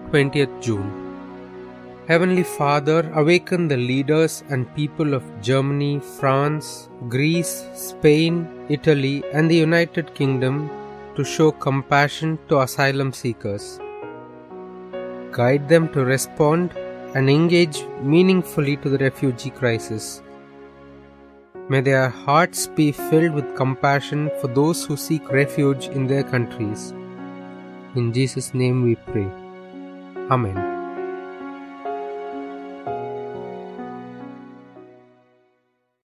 20th June. Heavenly Father, awaken the leaders and people of Germany, France, Greece, Spain, Italy, and the United Kingdom to show compassion to asylum seekers. Guide them to respond and engage meaningfully to the refugee crisis. May their hearts be filled with compassion for those who seek refuge in their countries. In Jesus' name we pray. Amen.